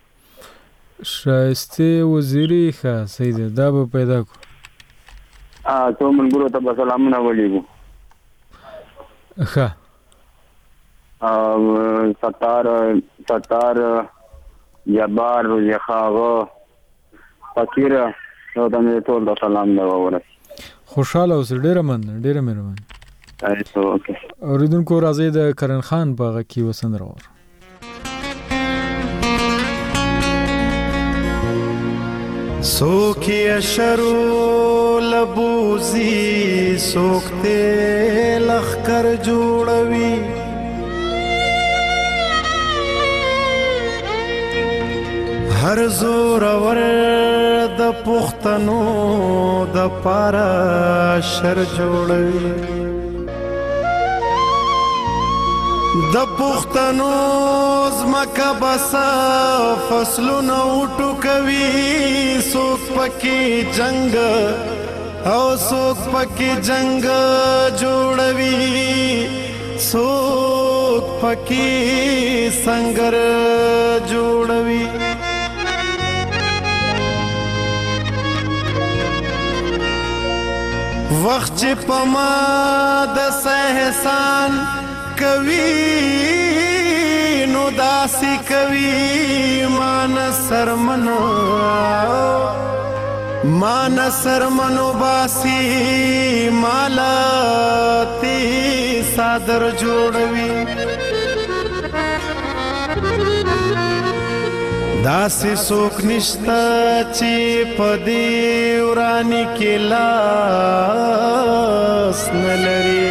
Speaker 1: شایسته وزیری ښه صحیح ده دا به پیدا کو
Speaker 16: تو منګورو ته سلامونه ولیکو
Speaker 1: ښه ستار جبار روزی خاغه فقیر نو د مې ټول د سلام دا وره خوشاله اوس ډیره مهربان
Speaker 16: اوکے
Speaker 1: اوریدونکو راځي د کرن خان باغ کې وسند راور
Speaker 8: سوکی اشرو لبوزی سوکتے لخکر جوړوي هر زور ور د پښتنو د پارا شر جوړوي د پښتنو زمکه بسا فصلونه وټوکوي څوک پکې جنگ او څوک پکې جنگ جوړوي څوک پکې سنگر جوړوي وخت چې پما د احسان کوي نو داسي کوي مان سرمنو باسی مالا تی صادر جوړوي داسې څوک نشته چې په دې وراني کې لاس نه لري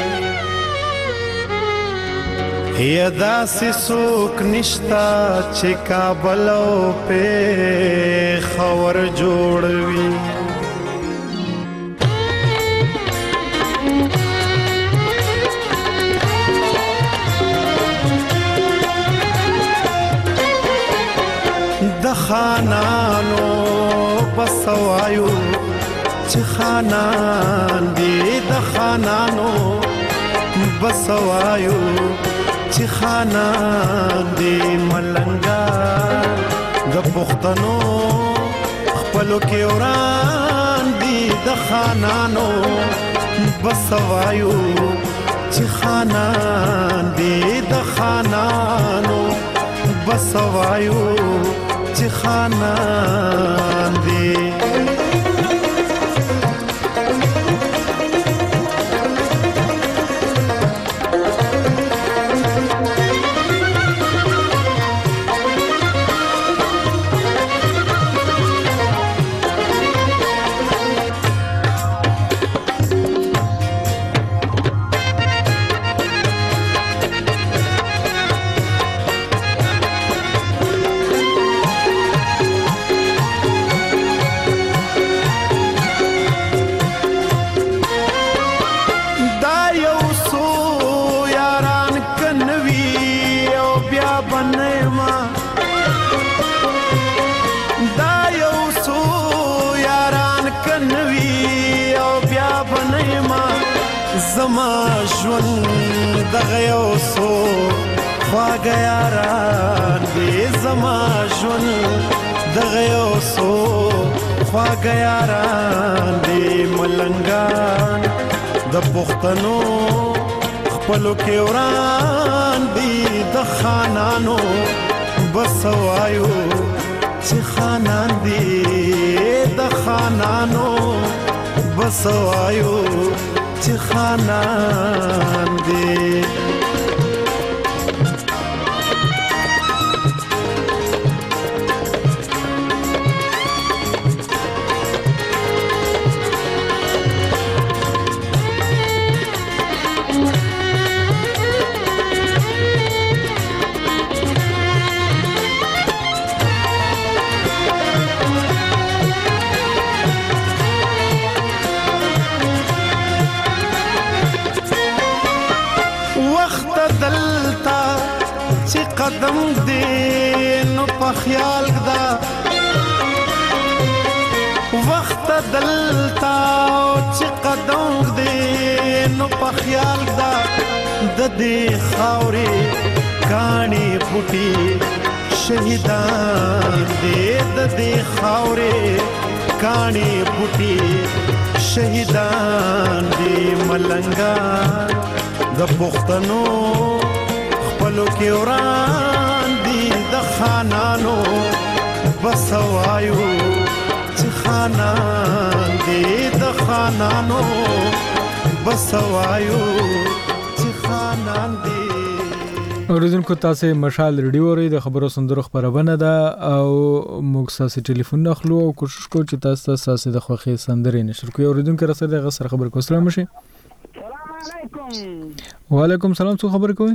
Speaker 8: یا داسې څوک نشته چې کابل او پېښور جوړوي د خانانو بسوایو چې خانان دی د خانانو بسوایو چې خانان دی ملنګا د پښتنو خپلو کې وران دی د خانانو بسوایو چې خانان دی د خانانو بسوایو چې خانان دی زما ژوند دغه یو څو خواږه یاران دي زما ژوند دغه یو څو خواږه یاران دي ملنګان د پښتنو خپلو کې وران دي د خانانو بسوایو چې خانان دي د خانانو بسوایو چې خانان دی قدم دې نو په خیال دا وخت دلتا چې قدم دې نو په خیال دا د دې خاورې کاڼي پټي شهیدان دې د دې خاورې کاڼي پټي شهیدان دې ملنګان د پښتنو خپلو کې وران دي د خانانو بسوایو چې خانان دي د خانانو بسوایو چې خانان دي.
Speaker 1: اوریدونکو تاسو مشال ریډیو اورئ د خبرو سندرو خبرونه ده او موږ تاسو ټلیفون اخلو او کوشش کوو چې تاسو د خوښي سندرې نشر کوئ. اوریدونکو رسره د غسر خبر کو سلام شي.
Speaker 10: السلام علیکم.
Speaker 1: وعلیکم السلام. څه خبر کوئ؟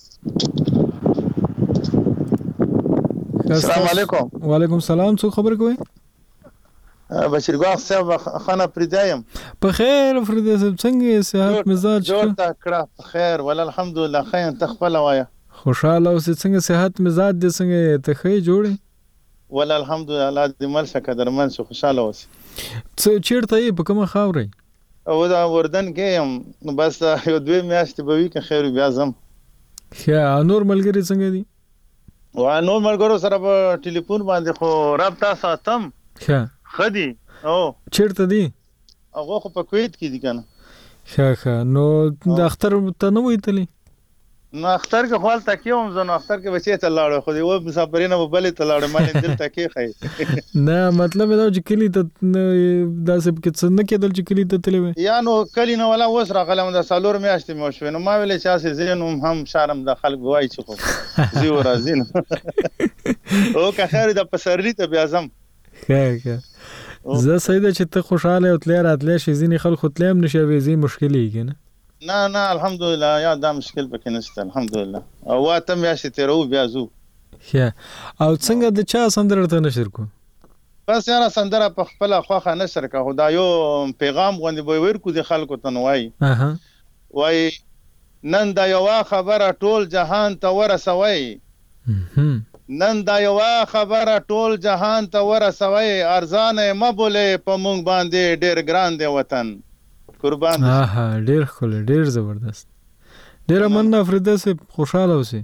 Speaker 17: السلام علیکم.
Speaker 1: وعلیکم السلام. څه خبر کوئ؟
Speaker 17: بشیرګاه صاحب خانه پردایم.
Speaker 1: په خیر فرید صاحب څنګه صحت مزاج
Speaker 17: جوړ تا کړه؟ په خیر ول الحمدلله. خیر تخپل وایا.
Speaker 1: خوشاله اوسې. څنګه صحت مزاج دې څنګه ته ښه جوړې؟
Speaker 17: ولا الحمدلله دې مل شه قدرمن شو خوشاله اوسې.
Speaker 1: څه چیرته یې په کومه خاوره؟
Speaker 17: او دا وردن کې یم نو بس یو 2 میاشتې به وي که خیر بیا ځم.
Speaker 1: ښه نور ملګري څنګه دي؟
Speaker 17: نور ملګرو سره په ټلیفون باندې خو رابطه ساتم. ښه دي.
Speaker 1: چیرته دي؟
Speaker 17: هغه خو په کویت کې دي کنه.
Speaker 1: ښه نو د اختر ته نه وېتلی؟
Speaker 17: نو اختر کې خپل تکیوم زه نو اختر کې بچی ته لاړ خو دی و مسافرینه په بلې ته لاړ مال دل تکي خای.
Speaker 1: نه مطلب دا چې کلی ته داسې کې څه نه کېدل چې کلی ته تللی وي
Speaker 17: یا نو کلی نه ولا وس راغلم د سالور میاشتې مو شو نو ما ویلې چې اسې زینوم هم شارم د خلک وای چې خو زیو راځین او که خیر د پسرلی ته بیا زم.
Speaker 1: ښه زه سیده چې ته خوشاله او تلې راتلې شي ځینې خلکو تلې هم نشي ویزي مشکلېږي نه.
Speaker 17: نه الحمدلله یا دا مشکل پکې نشته الحمدلله. او واته میاشتې تیرو بیا زو.
Speaker 1: ښه او څنګه د چا سندره ته نشر کو؟
Speaker 17: بس یاره سندره په خپل خوخه نشر کا خدا یو پیغام غوندي به ورکو د خلکو ته وای. وای نن دا یو خبره ټول جهان ته ورسوي. نن دا یو خبره ټول جهان ته ورسوي ارزان مبولې په مونږ باندې ډېر ګران دی وطن. قربان
Speaker 1: ډېر ښکلی ډېر زبردست ډېره مننه فریده صاحب خوشحاله اوسئ.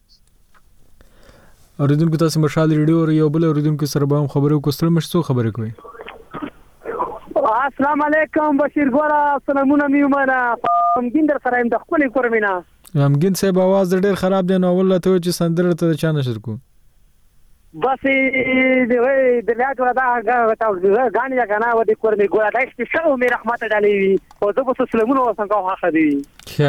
Speaker 1: اوریدونکو تاسو مشال ریډیو یو بل اوریدونکو سره به هم خبرې وکړو. ستړي مشې څو خبرې کوئ؟
Speaker 10: السلام علیکم بشیر ګوره سلامونه مې ومنه غمګین در سره یم د ښکلې کورمې نه.
Speaker 1: غمګین صاحب اواز ډېر خراب دی نو اول راته وایه چې سندره ته د چا نشر کوو؟
Speaker 10: بس د ریاض ولا دا غانې یا کنه و د کورمې ګوره دا سپیشل مې رحمت ډالې وي او زه به سلامونه وسم کوم حق دی.
Speaker 1: ښه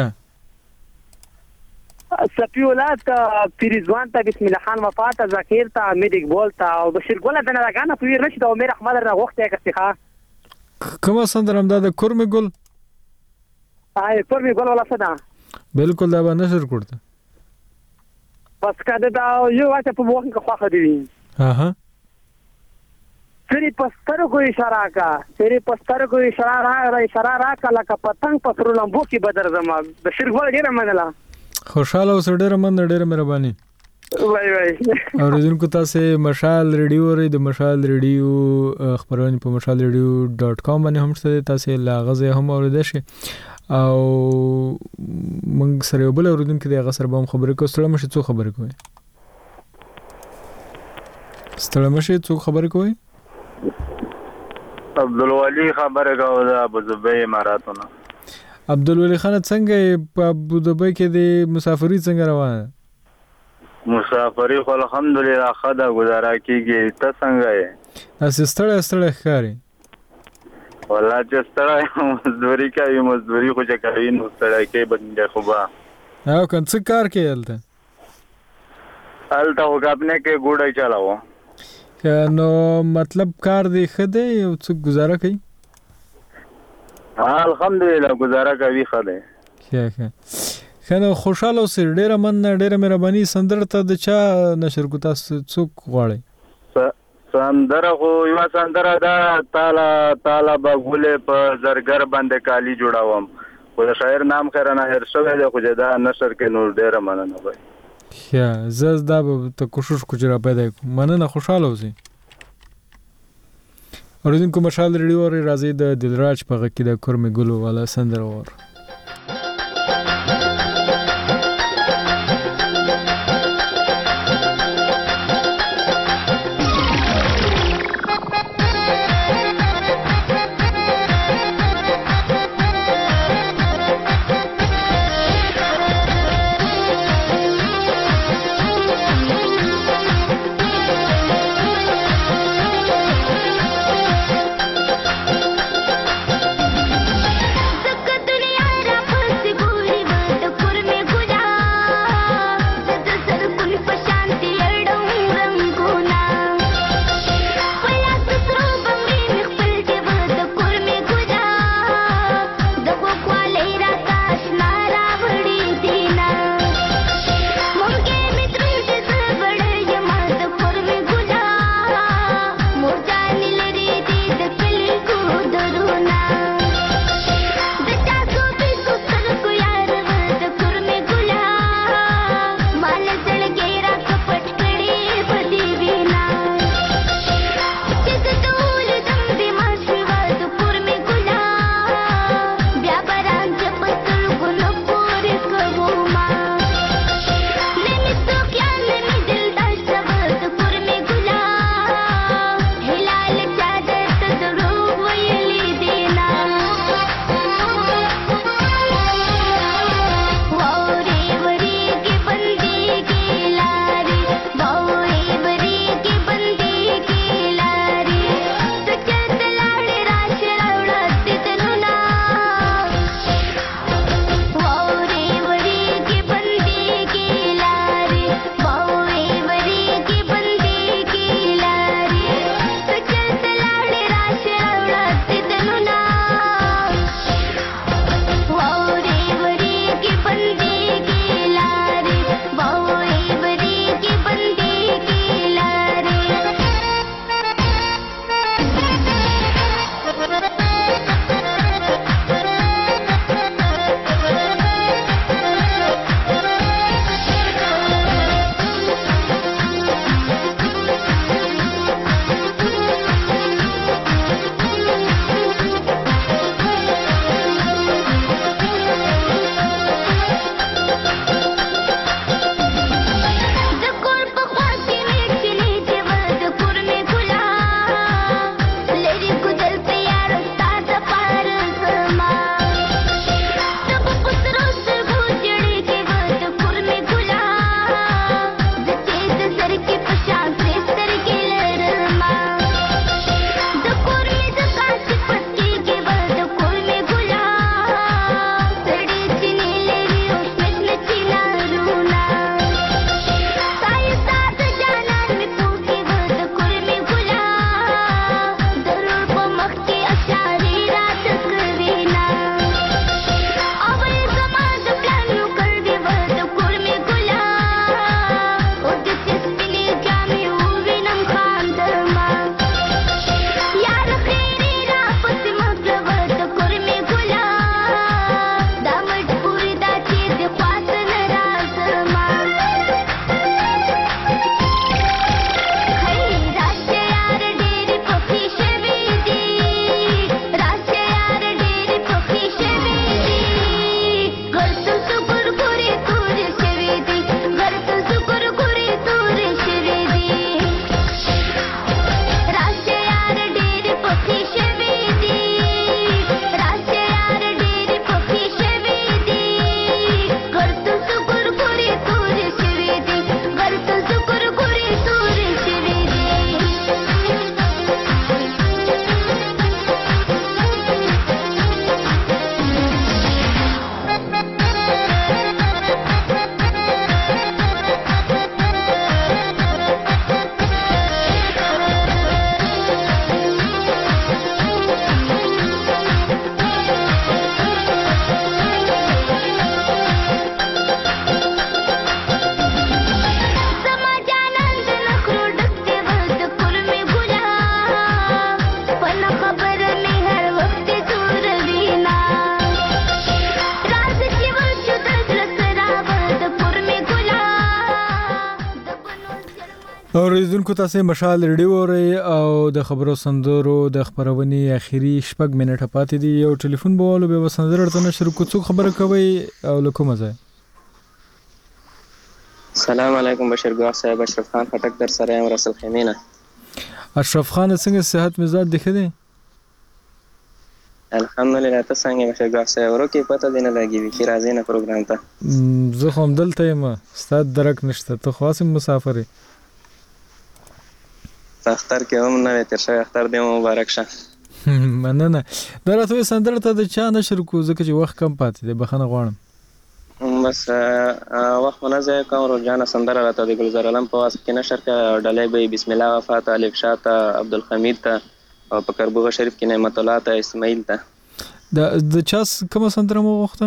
Speaker 10: سپی اولاد پیرزوان ته بسم الله خان وفات ذکر ته امید اقبال ته او بشیر ګل د نه غانه پیر نشي دا مې رحمت را وخت یې کسخه
Speaker 1: کومه سندره هم دا د کورمې ګل؟
Speaker 10: کورمې ګل ولا صدا
Speaker 1: بالکل دا به نشر کړته
Speaker 10: بس کده دا یو واته په وخت کې خوخه دی. تیری پستر کو اشاره کا تیری پستر کو اشاره را کله کا پتنګ پسرو لمبو کې بدر زما بشیر ګل ډیره منله.
Speaker 1: خوشاله اوسه ډیره مننه ډیره مهرباني.
Speaker 10: وای
Speaker 1: اوریدونکو تاسو مشال ریډیو لري د مشال ریډیو خبرونه په mashalradio.com باندې هم شته تاسو لاغزه هم اوریدئ شي او موږ سره یو بل اوریدونکو د هغه سره به هم خبرې کوو. ستړي مشې څو خبرې کوئ؟ ستړي مشې څو خبرې کوئ؟
Speaker 18: عبدالولی خبره کوو د ابوظبي اماراتونه.
Speaker 1: عبدالولی خان څنګه په ابوظبي کې د مسافرۍ څنګه روانه؟
Speaker 18: مسافرۍ خو الحمدلله ښه ده ګزاره کېږي. ته څنګه یې؟
Speaker 1: داسې ستړی ښکاري؟
Speaker 18: والله چې ستړی مزدوري کوي مزدوري خو چې کوي نو ستړی کوي بندې خو به
Speaker 1: او که څه کار کوي هلته؟
Speaker 18: هلته خو کپنې کې ګوډی چلاوه.
Speaker 1: نو مطلب کار دی ښه دی او څه ګزاره کوي؟
Speaker 18: الحمدلله ګزاره کوي ښه دی.
Speaker 1: ښه نو خوشحاله اوسئ ډېره مننه ډېره مهرباني. سندره ته د چا نشر کو تاسو څوک غواړئ؟
Speaker 18: سندره خو یوه سندره ده تاله به ګلې په زرګر باندې کالي جوړوم خو د شاعر نام خیره نه هېر شوی دی خو چې دا نشر کې نو ډېره مننه به
Speaker 1: ښه زه دا به ته کوشش کو چې را پیدا کړو. مننه خوشحاله اوسئ. اوریدونکو مشال ریډیو راځي د دلراج په غږ کې د کورمې ګلو والا سندره وور.
Speaker 19: दुनिया
Speaker 1: اوریدونکو تاسو مشال ریډیو اورئ او د خبرو سندرو د خبرونې اخیری شپږ منټه پاتې دي. یو ټلیفون بوالو به وسندر ته نشر کو څوک خبره کوي او لکه مزه.
Speaker 19: السلام علیکم بشیر ګواه صاحب، اشرف خان خټک در سره یم رسل خیمینه.
Speaker 1: اشرف خان څنګه صحت مزاج دیخه دي؟
Speaker 19: الحمدلله. ته څنګه بشیر ګواه صاحب؟ ورکه پته دینه لګي وی کی راځي نه پروګرام ته.
Speaker 1: زه هم دلته یم، ستاد درک نشته، ته خاصم مسافر یې.
Speaker 19: اختر کې هم نه تر شوی، اختر دې مبارک شه.
Speaker 1: مننه. دا راته سندر ته د چا نشر کو ځکه چې وخت کم پاتې دی، بخښنه غواړم.
Speaker 19: بس وخت نه ځای کوم. روزانه سندر راته د ګلزار علم په واسطه کې نشر کا ډلې به بسم الله وفات الف شاته عبدالحمید ته او په کربوغه شریف کې نعمت الله ته اسماعیل ته. د
Speaker 1: چا کوم سندر مو وخته؟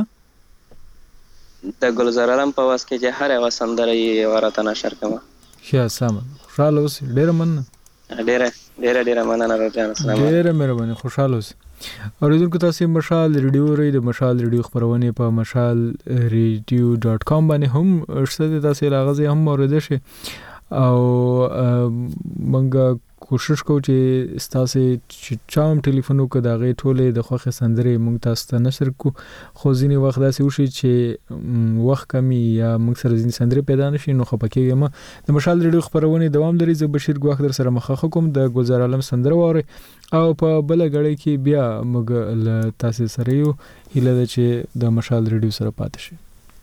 Speaker 19: د ګلزار علم په واسطه کې چې هر یو سندر یې ورته نشر کوم.
Speaker 1: ښه سم. خوشاله اوسئ. ډېره مننه.
Speaker 19: ډیره مننه روزانه. سلام.
Speaker 1: ډیره مهرباني. خوشاله اوسئ. اوریدونکو تاسو مشال ریډیو ری د مشال ریډیو خبرونه په mashalradio.com باندې هم شته، تاسو راغځي هم اوریدل شي او منګه کوشش کوو چې تاسو چام ټلیفونو کې دا غي ټوله د خوخه سندرې مونږ تاسو ته نشر کو. خو ځینې وخت داسې وشي چې وخت کمی یا مونږ سره ځینې سندرې پیدا نشي، نو خپکیږم. د مشال ریډیو خبرونه دوام لري. زه بشیر ګواخ در سره مخه کوم د ګلزار عالم سندره واره او په بل غړې کې بیا موږ تاسو سره یو هیله ده چې د مشال ریډیو سره پاتې شي.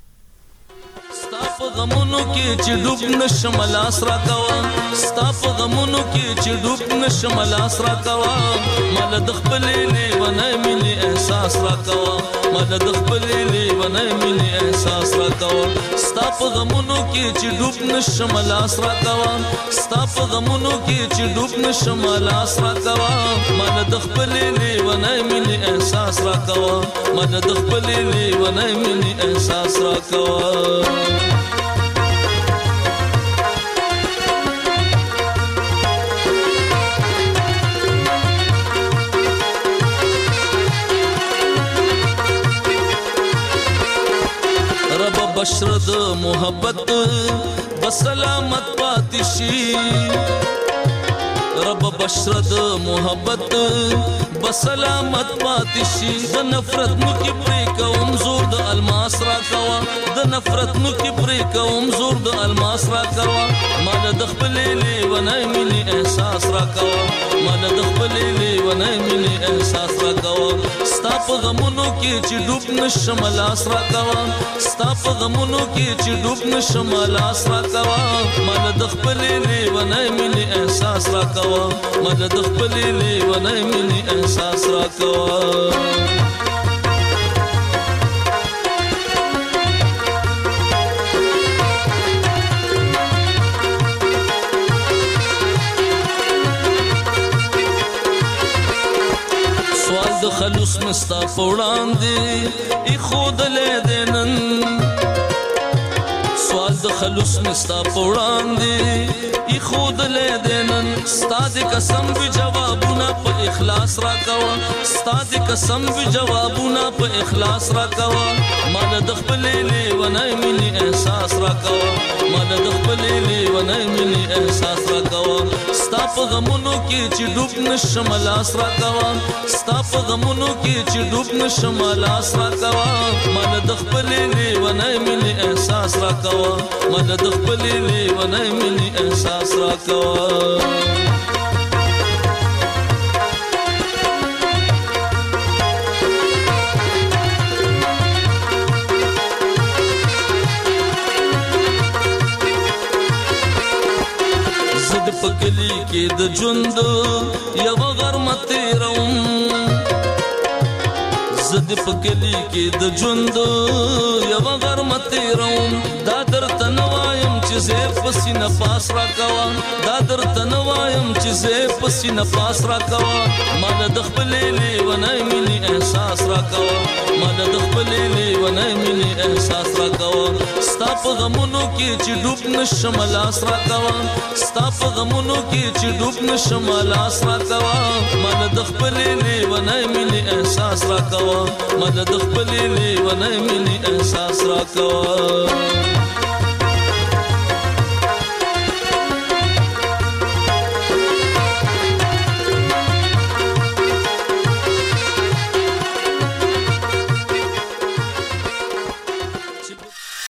Speaker 13: ستاپ غمونو کې چې ډوب نشم لاس را کوا، ستاپ غمونو کې چې ډوب نشم لاس را کوا، مال د خپل لیونای ملي احساس را کوا، مال د خپل لیونای ملي احساس را کوا. ستاپ غمونو کې چې ډوب نشم لاس را کوا، ستاپ غمونو کې چې ډوب نشم لاس را کوا، مال د خپل لیونای ملي احساس را کوا، مال د خپل لیونای ملي احساس را کوا. رب بشر د محبت بسلامت پاتې شي، رب بشر د محبت بسلامت پاتې شي. د نفرت نو کې پرې کوم زور د الماس را کوا، د نفرت نو کې پرې کوم زور د الماس را کوا، مال د خپل لیونای ملي احساس را کوا، مال د خپل لیونای ملي احساس را کوا. ستا په غمونو کې چې ډوب نشم لاس را کوا، ستا په غمونو کې چې ډوب نشم لاس را کوا، مال د خپل لیونای ملي احساس را کوا، مال د خپل لیونای ملي احساس را کوا. سوال د خلوص مستا پوړاندې ای خود له دینن، سوال د خلوص مستا پوړاندې ای خود له دینن. ستاد قسم وی جوابونه په اخلاص را کوا، ستاد قسم وی جوابونه په اخلاص را کوا، مال د خپل لیونای ملي احساس را کوا، مال د خپل لیونای ملي احساس را کوا. ستا په غمونو کې چې ډوب نشم لاس را کوا، ستا په غمونو کې چې ډوب نشم لاس را کوا، مال د خپل لیونای ملي احساس را کوا، مال د خپل لیونای ملي احساس را کوا. زد پکلی کې د ژوند یو غرمه تیروم، زد پکلی کې د ژوند یو غرمه تیروم. دا درته نوایم چې زه پسینه پاس را کوا، دا درته نوایم چې زه پسینه پاس را کوا، مال د خپل لیونای ملي احساس را کوا، مال د خپل لیونای ملي احساس را کوا. ستا په غمونو کې چې ډوب نشم لاس را کوا، ستا په غمونو کې چې ډوب نشم لاس را کوا، مال د خپل لیونای ملي احساس را کوا، مال د خپل لیونای ملي احساس را کوا.